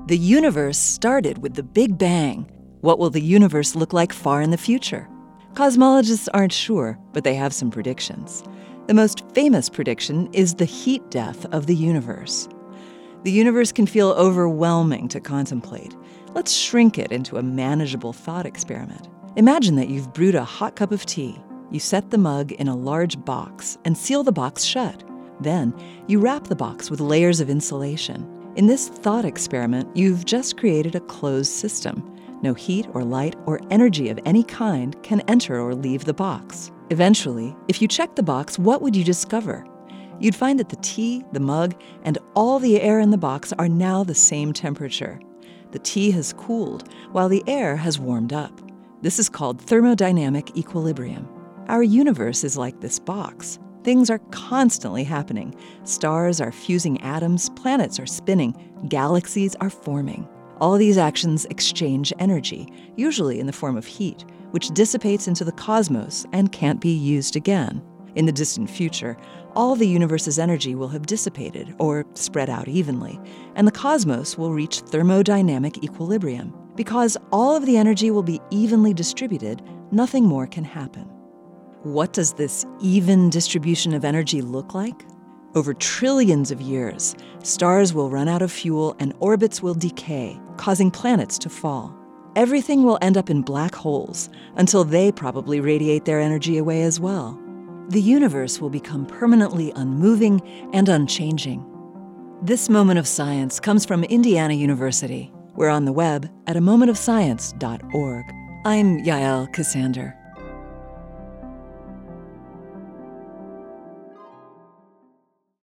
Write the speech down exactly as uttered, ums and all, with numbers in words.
The universe started with the Big Bang. What will the universe look like far in the future? Cosmologists aren't sure, but they have some predictions. The most famous prediction is the heat death of the universe. The universe can feel overwhelming to contemplate. Let's shrink it into a manageable thought experiment. Imagine that you've brewed a hot cup of tea. You set the mug in a large box and seal the box shut. Then, you wrap the box with layers of insulation. In this thought experiment, you've just created a closed system. No heat or light or energy of any kind can enter or leave the box. Eventually, if you check the box, what would you discover? You'd find that the tea, the mug, and all the air in the box are now the same temperature. The tea has cooled, while the air has warmed up. This is called thermodynamic equilibrium. Our universe is like this box. Things are constantly happening. Stars are fusing atoms, planets are spinning, galaxies are forming. All these actions exchange energy, usually in the form of heat, which dissipates into the cosmos and can't be used again. In the distant future, all the universe's energy will have dissipated or spread out evenly, and the cosmos will reach thermodynamic equilibrium. Because all of the energy will be evenly distributed, nothing more can happen. What does this even distribution of energy look like? Over trillions of years, stars will run out of fuel and orbits will decay, causing planets to fall. Everything will end up in black holes until they probably radiate their energy away as well. The universe will become permanently unmoving and unchanging. This Moment of Science comes from Indiana University. We're on the web at a moment of science dot org. I'm Yael Ksander.